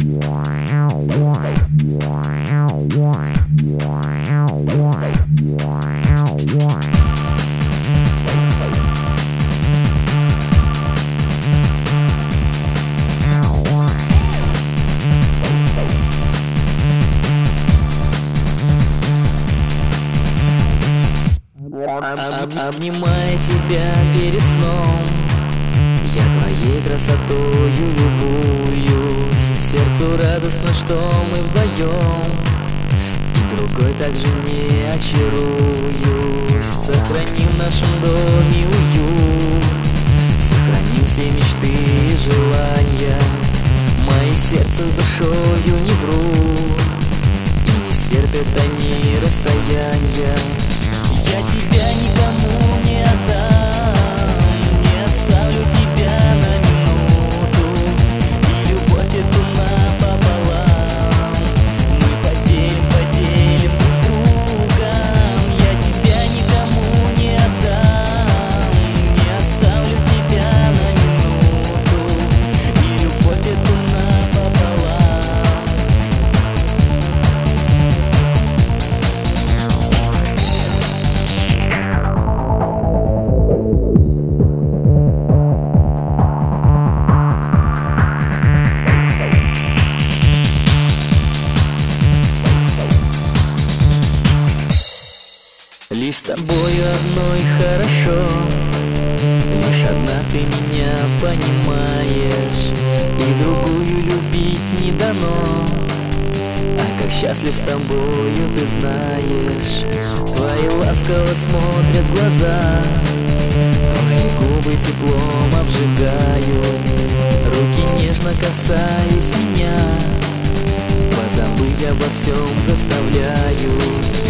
Обнимая тебя перед сном, я твоей красотою любуюсь. Сердцу радостно, что мы вдвоем, и другой также не очарую. Сохраним в нашем доме уют, сохраним все мечты и желания. Мои сердце с душою не врут, и не стерпят они расстояния. Я тебя никому не отдам, не оставлю тебя на минуту, и любовь эту напополам мы поделим друг с другом. Я тебя никому не отдам, не оставлю тебя на минуту, и любовь эту напополам. Лишь с тобою одной хорошо, лишь одна ты меня понимаешь, и другую любить не дано. А как счастлив с тобою, ты знаешь. Твои ласково смотрят глаза, твои губы теплом обжигают, руки нежно касаясь меня, позабыть обо всем заставляют.